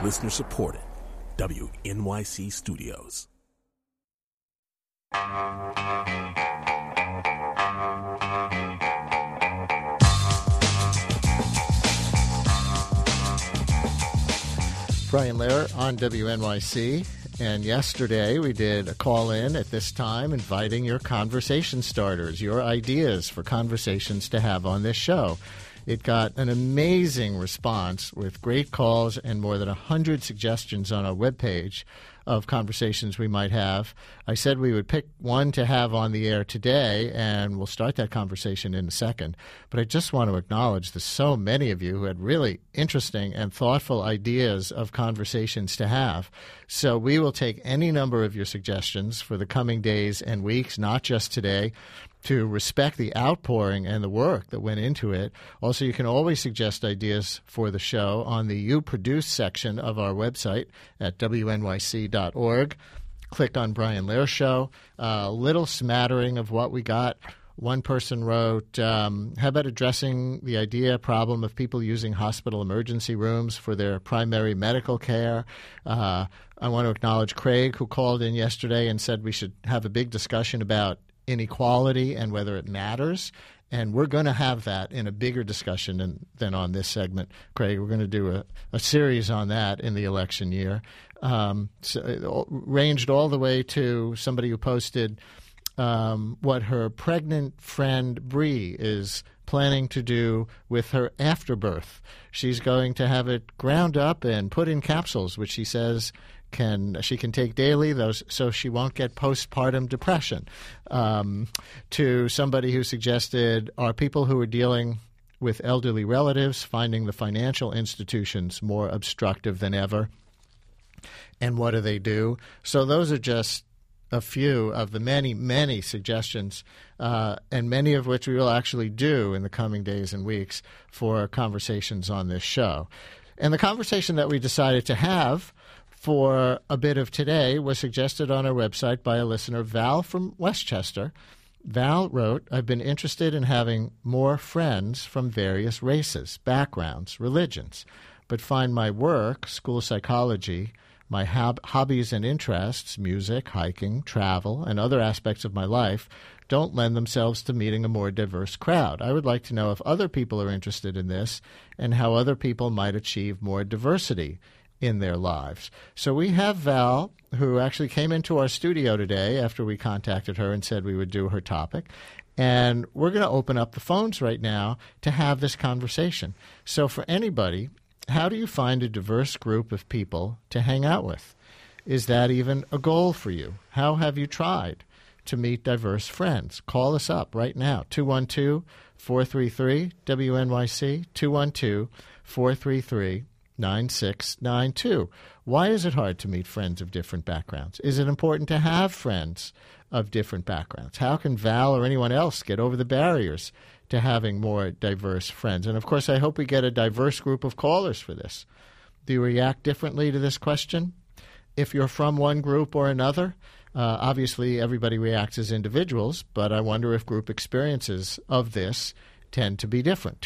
Listener supported. WNYC Studios. Brian Lehrer on WNYC. And yesterday we did a call-in at this time inviting your conversation starters, your ideas for conversations to have on this show. It got an amazing response with great calls and more than 100 suggestions on our webpage of conversations we might have. I said we would pick one to have on the air today, and we'll start that conversation in a second. But I just want to acknowledge there's so many of you who had really interesting and thoughtful ideas of conversations to have. So we will take any number of your suggestions for the coming days and weeks, not just today, to respect the outpouring and the work that went into it. Also, you can always suggest ideas for the show on the You Produce section of our website at wnyc.org. Click on Brian Lehrer Show. A little smattering of what we got. One person wrote, how about addressing the problem of people using hospital emergency rooms for their primary medical care? I want to acknowledge Craig, who called in yesterday and said we should have a big discussion about inequality and whether it matters. And we're going to have that in a bigger discussion than on this segment, Craig. We're going to do a series on that in the election year. So it ranged all the way to somebody who posted what her pregnant friend Bree is planning to do with her afterbirth. She's going to have it ground up and put in capsules, which she says she can take daily, so she won't get postpartum depression. To somebody who suggested, are people who are dealing with elderly relatives finding the financial institutions more obstructive than ever? And what do they do? So those are just a few of the many, many suggestions, and many of which we will actually do in the coming days and weeks for conversations on this show. And the conversation that we decided to have for a bit of today was suggested on our website by a listener, Val from Westchester. Val wrote, I've been interested in having more friends from various races, backgrounds, religions, but find my work, school psychology, my hobbies and interests, music, hiking, travel, and other aspects of my life don't lend themselves to meeting a more diverse crowd. I would like to know if other people are interested in this and how other people might achieve more diversity in their lives. So we have Val, who actually came into our studio today after we contacted her and said we would do her topic. And we're going to open up the phones right now to have this conversation. So for anybody, how do you find a diverse group of people to hang out with? Is that even a goal for you? How have you tried to meet diverse friends? Call us up right now, 212-433-WNYC, 212-433-9692. Why is it hard to meet friends of different backgrounds? Is it important to have friends of different backgrounds? How can Val or anyone else get over the barriers to having more diverse friends? And, of course, I hope we get a diverse group of callers for this. Do you react differently to this question? If you're from one group or another, obviously everybody reacts as individuals, but I wonder if group experiences of this tend to be different.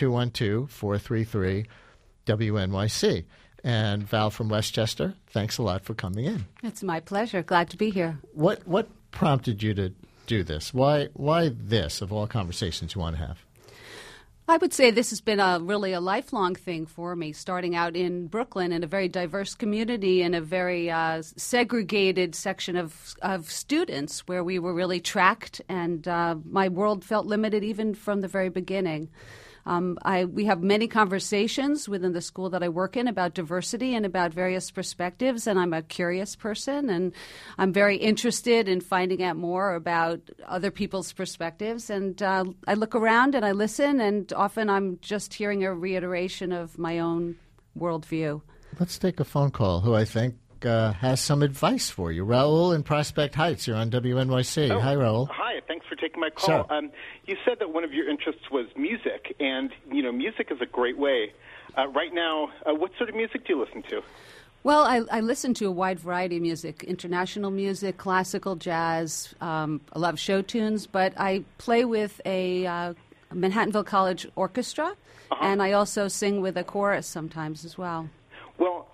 212-433-WNYC. And Val from Westchester, thanks a lot for coming in. It's my pleasure. Glad to be here. What prompted you to do this? Why this, of all conversations you want to have? I would say this has been really a lifelong thing for me, starting out in Brooklyn in a very diverse community in a very segregated section of students where we were really tracked, and my world felt limited even from the very beginning. We have many conversations within the school that I work in about diversity and about various perspectives, and I'm a curious person, and I'm very interested in finding out more about other people's perspectives. And I look around and I listen, and often I'm just hearing a reiteration of my own worldview. Let's take a phone call who I think has some advice for you. Raul in Prospect Heights, you're on WNYC. Oh, hi, Raul. Hi, thanks for taking my call. Sure. You said that one of your interests was music, and, music is a great way. Right now, what sort of music do you listen to? Well, I listen to a wide variety of music, international music, classical, jazz, a lot of show tunes, but I play with a Manhattanville College orchestra, and I also sing with a chorus sometimes as well. Well,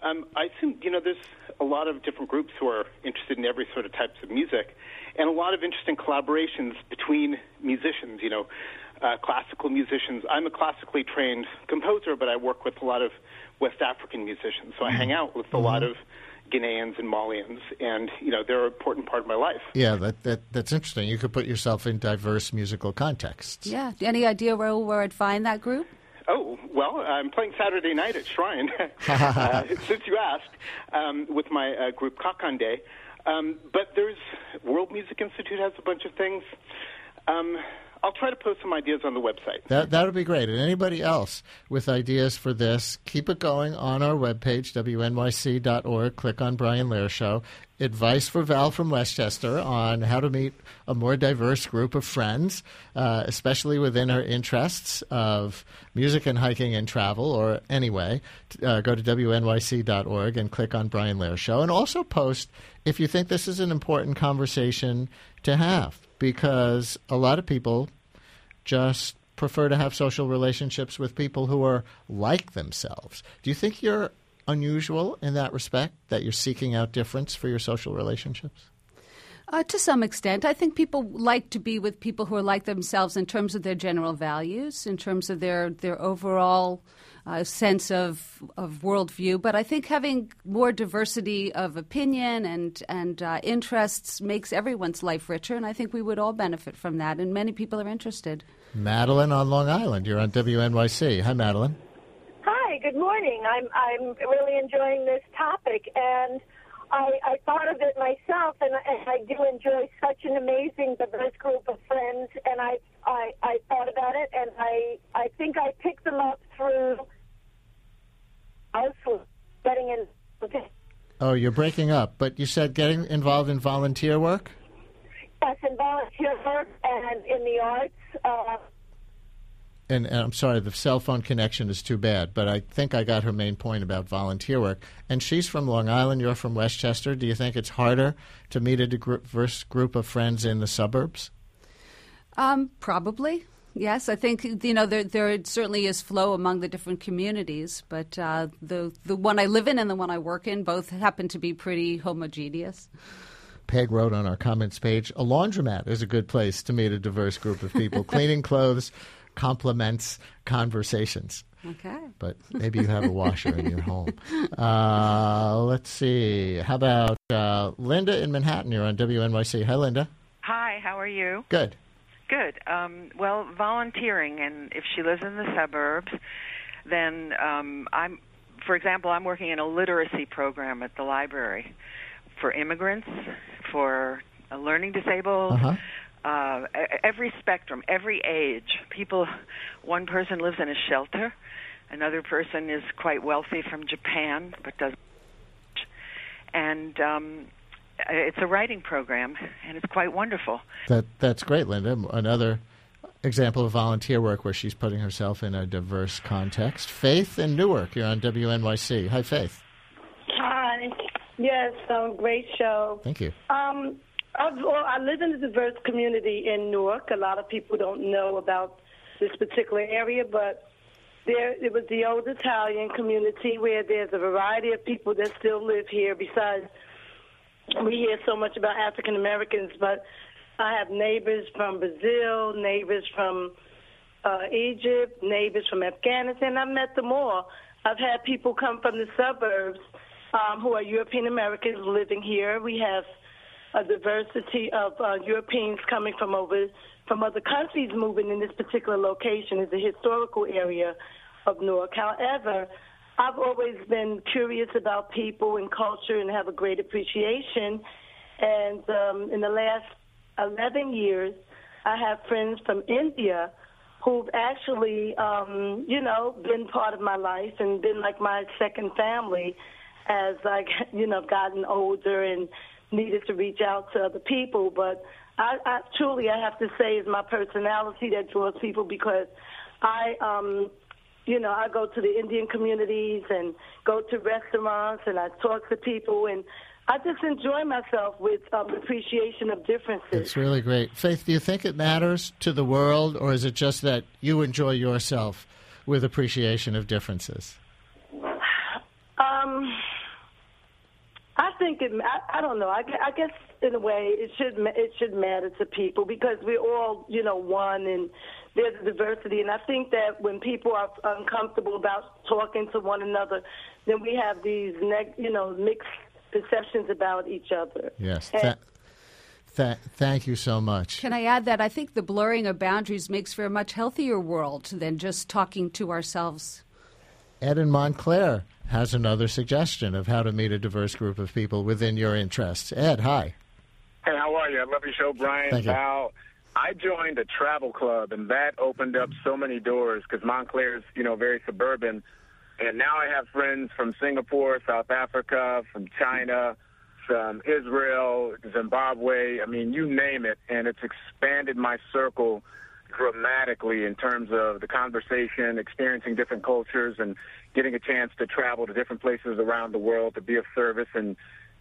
I assume, there's a lot of different groups who are interested in every sort of types of music, and a lot of interesting collaborations between musicians, classical musicians. I'm a classically trained composer, but I work with a lot of West African musicians, so I hang out with a lot of Ghanaians and Malians, and, they're an important part of my life. Yeah, that's interesting. You could put yourself in diverse musical contexts. Yeah. Any idea where I'd find that group? Oh, well, I'm playing Saturday night at Shrine, since you asked, with my group Kakande. But there's World Music Institute has a bunch of things. I'll try to post some ideas on the website. That would be great. And anybody else with ideas for this, keep it going on our webpage, wnyc.org. Click on Brian Lehrer Show. Advice for Val from Westchester on how to meet a more diverse group of friends, especially within her interests of music and hiking and travel, or anyway. Go to wnyc.org and click on Brian Lehrer Show. And also post if you think this is an important conversation to have, because a lot of people just prefer to have social relationships with people who are like themselves. Do you think you're unusual in that respect, that you're seeking out difference for your social relationships? To some extent. I think people like to be with people who are like themselves in terms of their general values, in terms of their overall sense of worldview. But I think having more diversity of opinion and interests makes everyone's life richer, and I think we would all benefit from that, and many people are interested. Madeline on Long Island. You're on WNYC. Hi, Madeline. Hi, good morning. I'm really enjoying this topic, and I thought of it myself, and I do enjoy such an amazing, diverse group of friends, and I thought about it, and I think I picked them up through getting in. Oh, you're breaking up, but you said getting involved in volunteer work? Yes, in volunteer work and in the arts. And I'm sorry, the cell phone connection is too bad, but I think I got her main point about volunteer work. And she's from Long Island, you're from Westchester. Do you think it's harder to meet a diverse group of friends in the suburbs? Probably, yes. I think, there certainly is flow among the different communities, but the one I live in and the one I work in both happen to be pretty homogeneous. Peg wrote on our comments page, a laundromat is a good place to meet a diverse group of people. Cleaning clothes complements conversations. Okay. But maybe you have a washer in your home. Let's see. How about Linda in Manhattan? You're on WNYC. Hi, Linda. Hi, how are you? Good. Good. Well, volunteering, and if she lives in the suburbs, then for example, I'm working in a literacy program at the library for immigrants, for learning disabled, every spectrum, every age. One person lives in a shelter, another person is quite wealthy from Japan, but doesn't. And it's a writing program, and it's quite wonderful. That's great, Linda. Another example of volunteer work where she's putting herself in a diverse context. Faith in Newark, you're on WNYC. Hi, Faith. Hi. Yes, great show. Thank you. I live in a diverse community in Newark. A lot of people don't know about this particular area, but it was the old Italian community where there's a variety of people that still live here. Besides, we hear so much about African Americans, but I have neighbors from Brazil, neighbors from Egypt, neighbors from Afghanistan. I've met them all. I've had people come from the suburbs who are European Americans living here. We have a diversity of Europeans coming from other countries moving in this particular location. It's a historical area of Newark. However, I've always been curious about people and culture and have a great appreciation. And in the last 11 years, I have friends from India who've actually, been part of my life and been like my second family as I, gotten older and needed to reach out to other people. But I truly, I have to say, is my personality that draws people, because I go to the Indian communities and go to restaurants and I talk to people, and I just enjoy myself with appreciation of differences. It's really great. Faith, do you think it matters to the world, or is it just that you enjoy yourself with appreciation of differences? think I don't know. I guess in a way it should matter to people because we're all one, and there's a diversity. And I think that when people are uncomfortable about talking to one another, then we have these mixed perceptions about each other. Yes. Thank you so much. Can I add that I think the blurring of boundaries makes for a much healthier world than just talking to ourselves. Ed in Montclair has another suggestion of how to meet a diverse group of people within your interests. Ed, hi. Hey, how are you? I love your show, Brian. Thank you. Val. I joined a travel club, and that opened up so many doors because Montclair is, very suburban. And now I have friends from Singapore, South Africa, from China, from Israel, Zimbabwe. I mean, you name it. And it's expanded my circle dramatically in terms of the conversation, experiencing different cultures, and getting a chance to travel to different places around the world to be of service. And,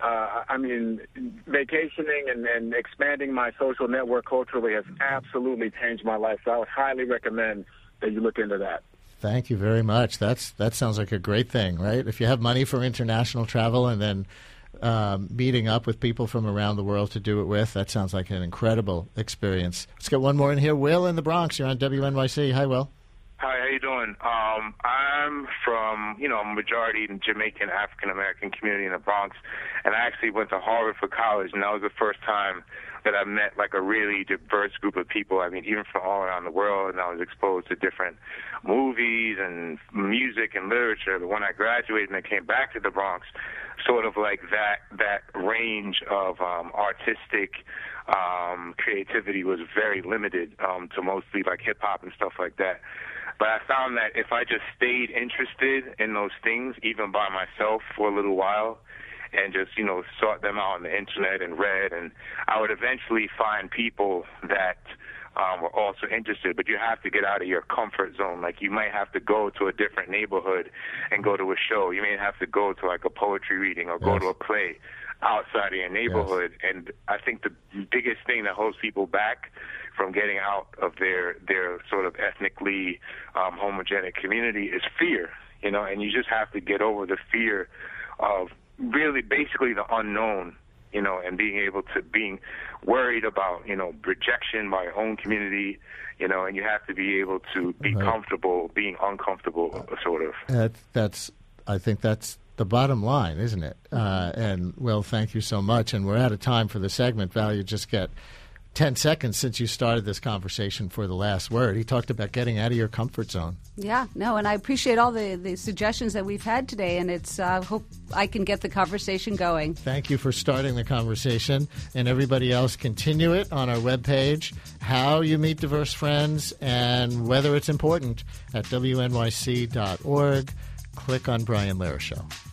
vacationing and expanding my social network culturally has absolutely changed my life. So I would highly recommend that you look into that. Thank you very much. That sounds like a great thing, right? If you have money for international travel and then meeting up with people from around the world to do it with, that sounds like an incredible experience. Let's get one more in here. Will in the Bronx. You're on WNYC. Hi, Will. Hi, how you doing? I'm from, a majority Jamaican African-American community in the Bronx, and I actually went to Harvard for college, and that was the first time that I met, like, a really diverse group of people, even from all around the world, and I was exposed to different movies and music and literature. But when I graduated and I came back to the Bronx, sort of like that range of artistic creativity was very limited to mostly, like, hip-hop and stuff like that. But I found that if I just stayed interested in those things, even by myself for a little while, and just, sought them out on the internet and read, and I would eventually find people that were also interested. But you have to get out of your comfort zone. Like, you might have to go to a different neighborhood and go to a show. You may have to go to, like, a poetry reading or go to a play outside of your neighborhood. Yes. And I think the biggest thing that holds people back from getting out of their sort of ethnically homogenic community is fear, and you just have to get over the fear of really basically the unknown, and being worried about, rejection by your own community, and you have to be able to be comfortable being uncomfortable, sort of. I think that's the bottom line, isn't it? And, Will, thank you so much. And we're out of time for the segment. Val, you just get 10 seconds since you started this conversation for the last word. He talked about getting out of your comfort zone. Yeah, no, and I appreciate all the suggestions that we've had today, and it's hope I can get the conversation going. Thank you for starting the conversation, and everybody else continue it on our webpage, how you meet diverse friends and whether it's important at WNYC.org. Click on Brian Lehrer Show.